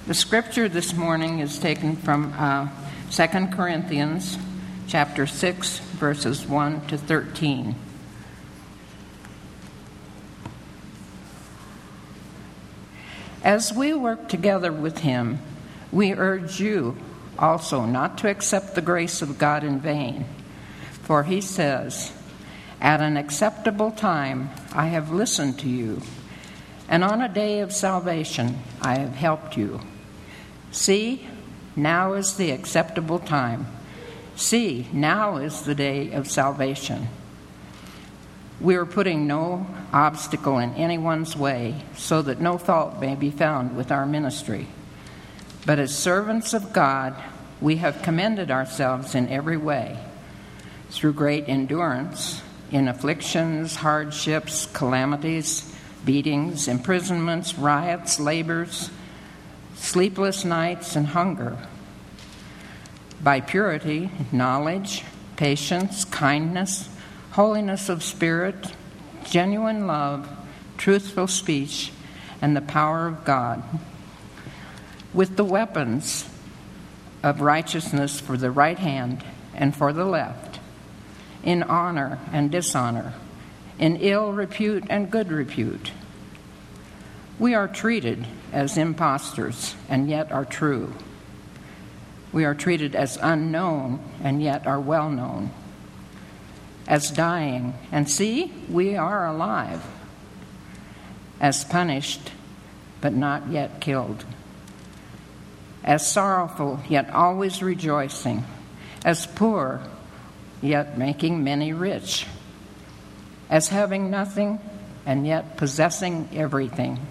The scripture this morning is taken from 2 Corinthians chapter 6, verses 1 to 13. As we work together with him, we urge you also not to accept the grace of God in vain. For he says, "At an acceptable time I have listened to you, and on a day of salvation I have helped you. See, now is the acceptable time. See, now is the day of salvation." We are putting no obstacle in anyone's way so that no fault may be found with our ministry. But as servants of God, we have commended ourselves in every way, through great endurance, in afflictions, hardships, calamities, beatings, imprisonments, riots, labors, sleepless nights, and hunger, by purity, knowledge, patience, kindness, holiness of spirit, genuine love, truthful speech, and the power of God, with the weapons of righteousness for the right hand and for the left, in honor and dishonor, in ill repute and good repute. We are treated as impostors and yet are true. We are treated as unknown and yet are well known. As dying, and see, we are alive. As punished, but not yet killed. As sorrowful, yet always rejoicing. As poor, yet making many rich. As having nothing, and yet possessing everything.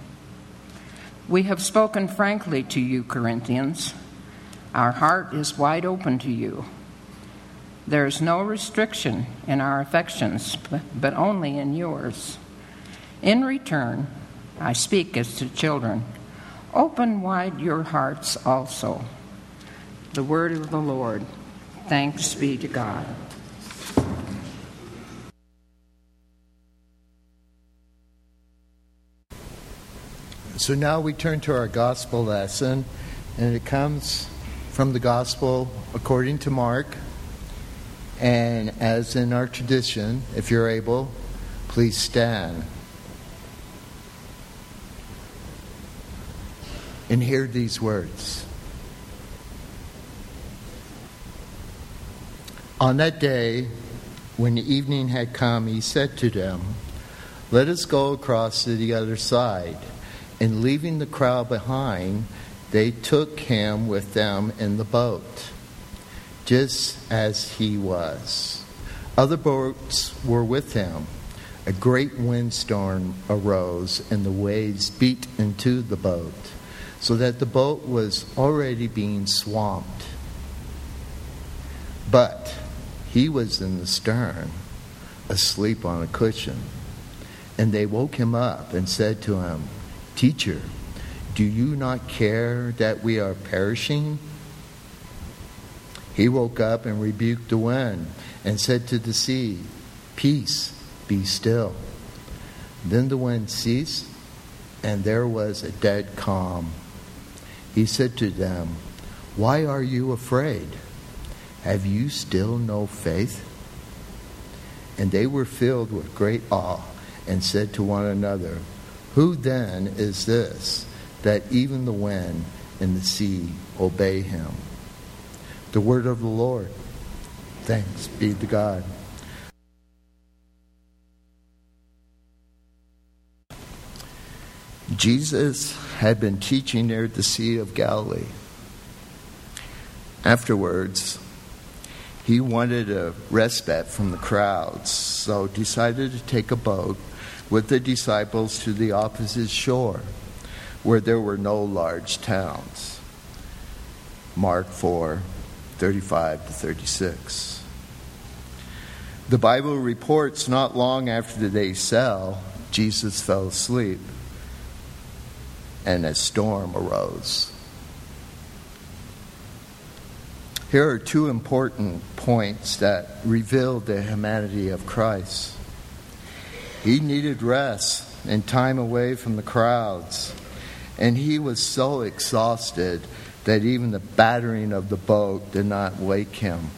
We have spoken frankly to you, Corinthians. Our heart is wide open to you. There is no restriction in our affections, but only in yours. In return, I speak as to children. Open wide your hearts also. The word of the Lord. Thanks be to God. So now we turn to our gospel lesson, and it comes from the gospel according to Mark. And as in our tradition, if you're able, please stand. And hear these words. On that day, when the evening had come, he said to them, "Let us go across to the other side." And leaving the crowd behind, they took him with them in the boat, just as he was. Other boats were with him. A great windstorm arose, and the waves beat into the boat, so that the boat was already being swamped. But he was in the stern, asleep on a cushion. And they woke him up and said to him, "Teacher, do you not care that we are perishing?" He woke up and rebuked the wind and said to the sea, "Peace, be still." Then the wind ceased, and there was a dead calm. He said to them, "Why are you afraid? Have you still no faith?" And they were filled with great awe and said to one another, "Who then is this, that even the wind and the sea obey him?" The word of the Lord. Thanks be to God. Jesus had been teaching near the Sea of Galilee. Afterwards, he wanted a respite from the crowds, so decided to take a boat with the disciples to the opposite shore, where there were no large towns. Mark 4:35 to 36. The Bible reports not long after they sailed, Jesus fell asleep, and a storm arose. Here are two important points that reveal the humanity of Christ. He needed rest and time away from the crowds, and he was so exhausted that even the battering of the boat did not wake him.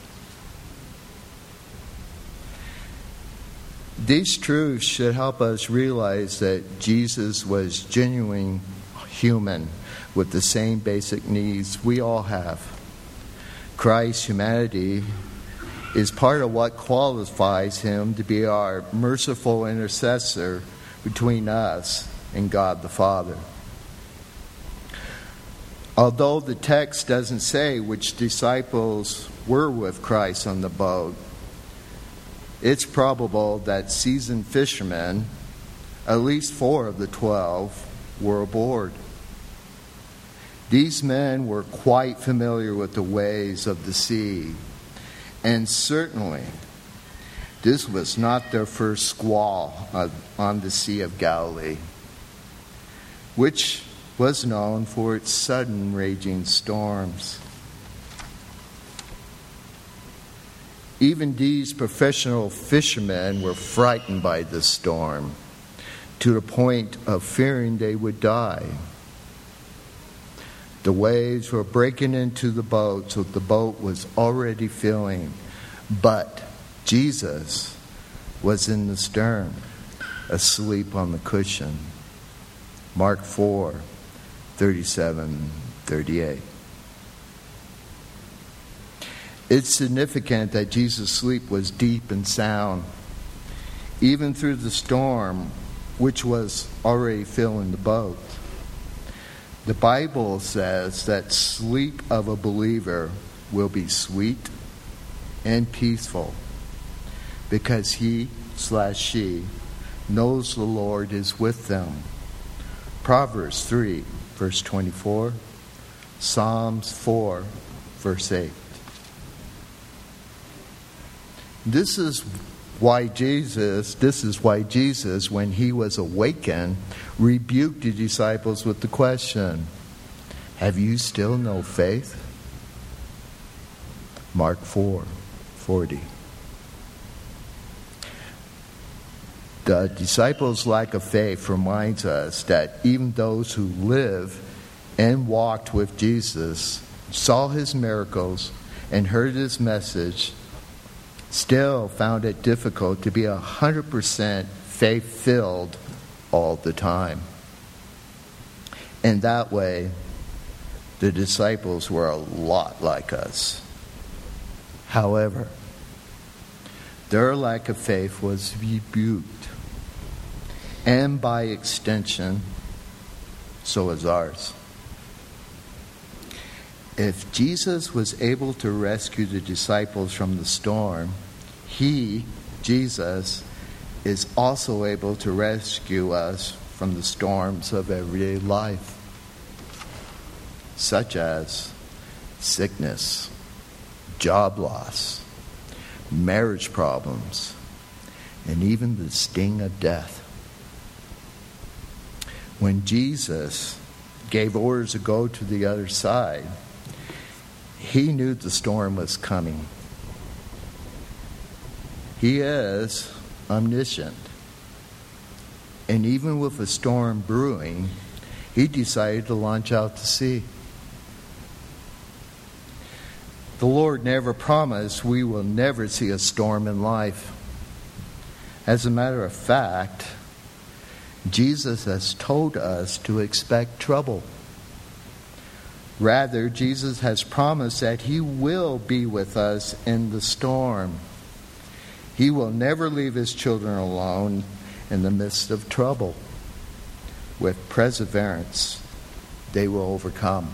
These truths should help us realize that Jesus was genuine human with the same basic needs we all have. Christ's humanity is part of what qualifies him to be our merciful intercessor between us and God the Father. Although the text doesn't say which disciples were with Christ on the boat, it's probable that seasoned fishermen, at least 4 of the 12, were aboard. These men were quite familiar with the ways of the sea, and certainly this was not their first squall on the Sea of Galilee, which was known for its sudden raging storms. Even these professional fishermen were frightened by the storm, to the point of fearing they would die. The waves were breaking into the boat, so the boat was already filling. But Jesus was in the stern, asleep on the cushion. Mark 4:37-38. It's significant that Jesus' sleep was deep and sound, even through the storm, which was already filling the boat. The Bible says that sleep of a believer will be sweet and peaceful because he/she knows the Lord is with them. Proverbs 3, verse 24, Psalms 4, verse 8. This is why Jesus, when he was awakened, rebuked the disciples with the question, "Have you still no faith?" Mark 4:40. The disciples' lack of faith reminds us that even those who live and walked with Jesus, saw his miracles, and heard his message, still found it difficult to be 100% faith-filled all the time. In that way, the disciples were a lot like us. However, their lack of faith was rebuked, and by extension, so is ours. If Jesus was able to rescue the disciples from the storm, he, Jesus, is also able to rescue us from the storms of everyday life, such as sickness, job loss, marriage problems, and even the sting of death. When Jesus gave orders to go to the other side, he knew the storm was coming. He is omniscient. And even with a storm brewing, he decided to launch out to sea. The Lord never promised we will never see a storm in life. As a matter of fact, Jesus has told us to expect trouble. Rather, Jesus has promised that he will be with us in the storm. He will never leave his children alone in the midst of trouble. With perseverance, they will overcome.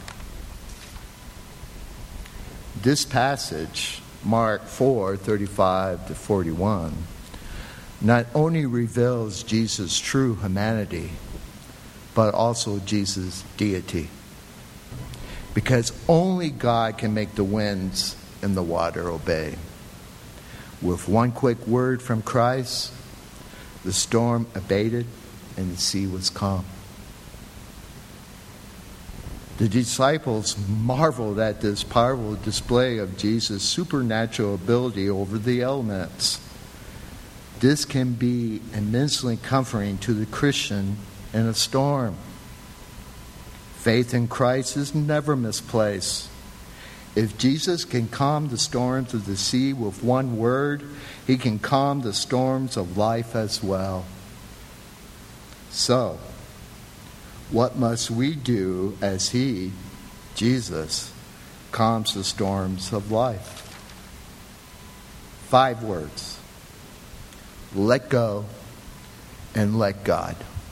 This passage, Mark 4:35-41, not only reveals Jesus' true humanity, but also Jesus' deity. Because only God can make the winds and the water obey. With one quick word from Christ, the storm abated and the sea was calm. The disciples marveled at this powerful display of Jesus' supernatural ability over the elements. This can be immensely comforting to the Christian in a storm. Faith in Christ is never misplaced. If Jesus can calm the storms of the sea with one word, he can calm the storms of life as well. So, what must we do as he, Jesus, calms the storms of life? 5 words. Let go and let God.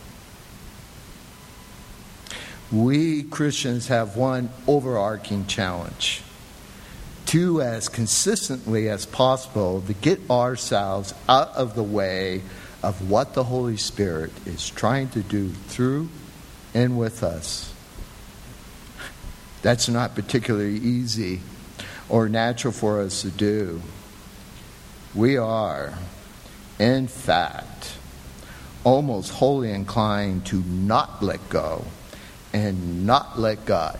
We Christians have one overarching challenge: to, as consistently as possible, to get ourselves out of the way of what the Holy Spirit is trying to do through and with us. That's not particularly easy or natural for us to do. We are, in fact, almost wholly inclined to not let go and not let God.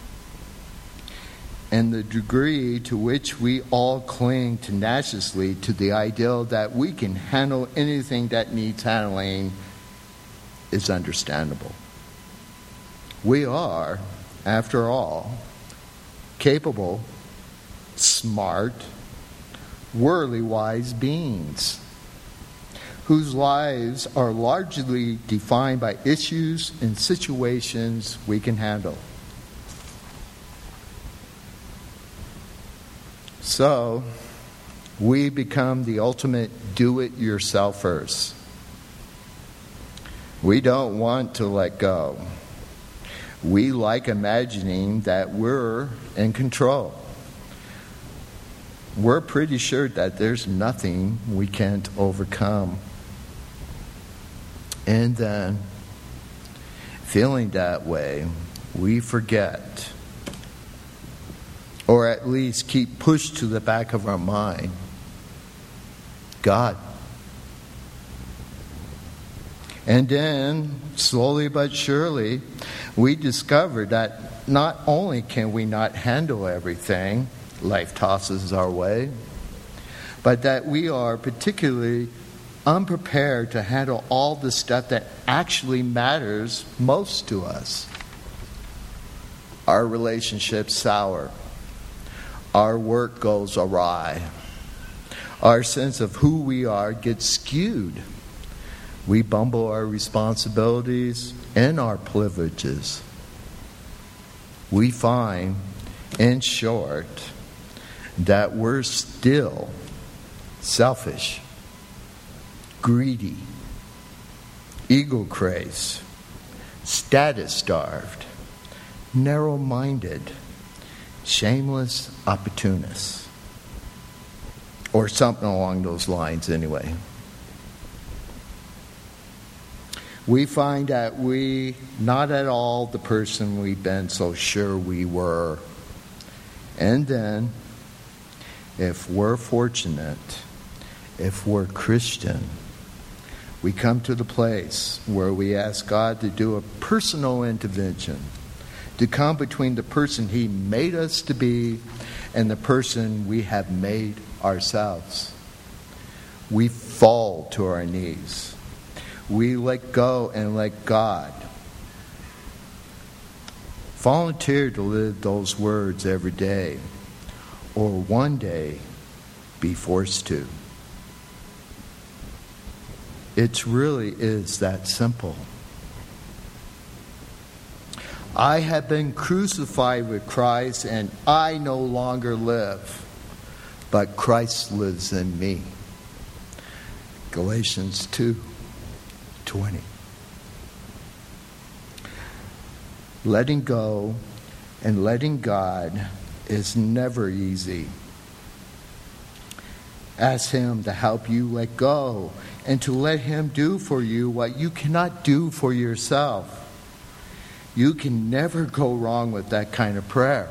And the degree to which we all cling tenaciously to the ideal that we can handle anything that needs handling is understandable. We are, after all, capable, smart, worldly wise beings whose lives are largely defined by issues and situations we can handle. So, we become the ultimate do-it-yourselfers. We don't want to let go. We like imagining that we're in control. We're pretty sure that there's nothing we can't overcome. And then, feeling that way, we forget, or at least keep pushed to the back of our mind, God. And then, slowly but surely, we discover that not only can we not handle everything life tosses our way, but that we are particularly unprepared to handle all the stuff that actually matters most to us. Our relationships sour. Our work goes awry. Our sense of who we are gets skewed. We bumble our responsibilities and our privileges. We find, in short, that we're still selfish, greedy, ego-crazed, status-starved, narrow-minded, shameless opportunists. Or something along those lines anyway. We find that we not at all the person we've been so sure we were. And then, if we're fortunate, if we're Christian, we come to the place where we ask God to do a personal intervention, to come between the person He made us to be and the person we have made ourselves. We fall to our knees. We let go and let God. Volunteer to live those words every day, or one day be forced to. It really is that simple. I have been crucified with Christ, and I no longer live, but Christ lives in me. Galatians 2:20. Letting go and letting God is never easy. Ask Him to help you let go and to let Him do for you what you cannot do for yourself. You can never go wrong with that kind of prayer.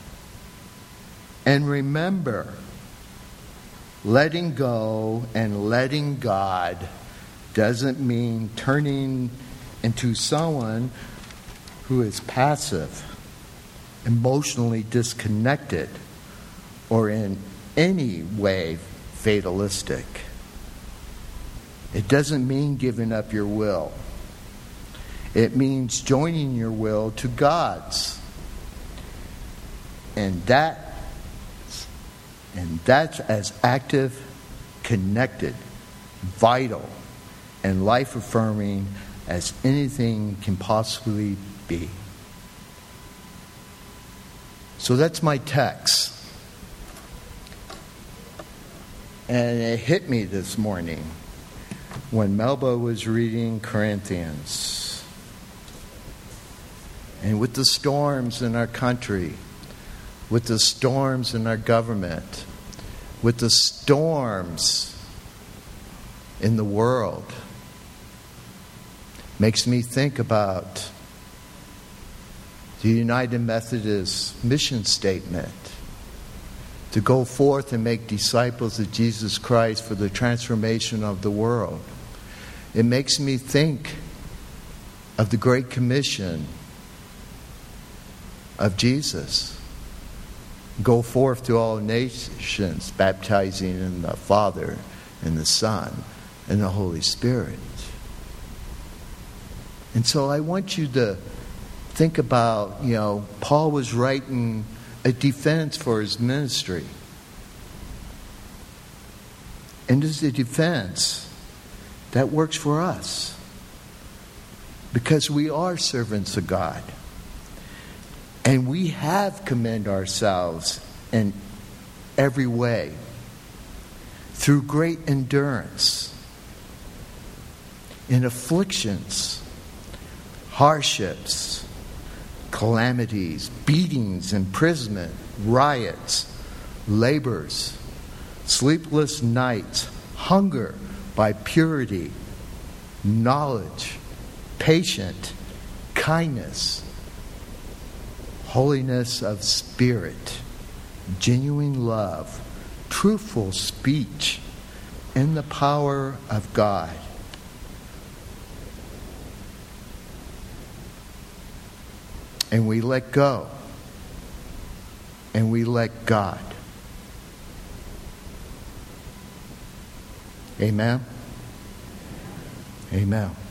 And remember, letting go and letting God doesn't mean turning into someone who is passive, emotionally disconnected, or in any way fatalistic. It doesn't mean giving up your will. It means joining your will to God's. And that's as active, connected, vital, and life-affirming as anything can possibly be. So that's my text. And it hit me this morning when Melba was reading Corinthians. And with the storms in our country, with the storms in our government, with the storms in the world, makes me think about the United Methodist mission statement to go forth and make disciples of Jesus Christ for the transformation of the world. It makes me think of the Great Commission of Jesus. Go forth to all nations, baptizing in the Father and the Son and the Holy Spirit. And so I want you to think about, Paul was writing a defense for his ministry. And this is a defense that works for us. Because we are servants of God. And we have commended ourselves in every way through great endurance in afflictions, hardships, calamities, beatings, imprisonment, riots, labors, sleepless nights, hunger by purity, knowledge, patience, kindness, holiness of spirit, genuine love, truthful speech, in the power of God. And we let go. And we let God. Amen? Amen.